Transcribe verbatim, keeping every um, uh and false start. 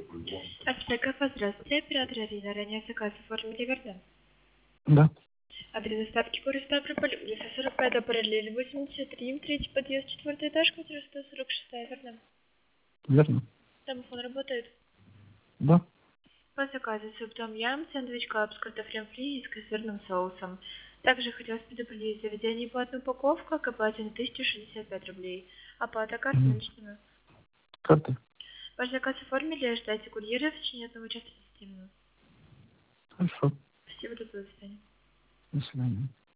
Аспеков, здравствуйте, оператор Арина. Ранее заказ оформили, верно? Да, Адрес доставки город Ставрополь, улица сорок пять, параллель восемьдесят три, третий подъезд, четвертый этаж, квартира сто сорок шесть, верно? верно. Домофон работает. Да, По заказу суп том ям, сэндвич клаб с картофелем фри и с консервным соусом. Также хотелось предупредить, заведение платная упаковка к оплате на тысячу шестьдесят пять рублей. Оплата картой мгм. наличными. Карты. Ваш заказ оформили, ждайте курьера в течение одного часа тридцати минут. Хорошо. Спасибо, до свидания. До свидания.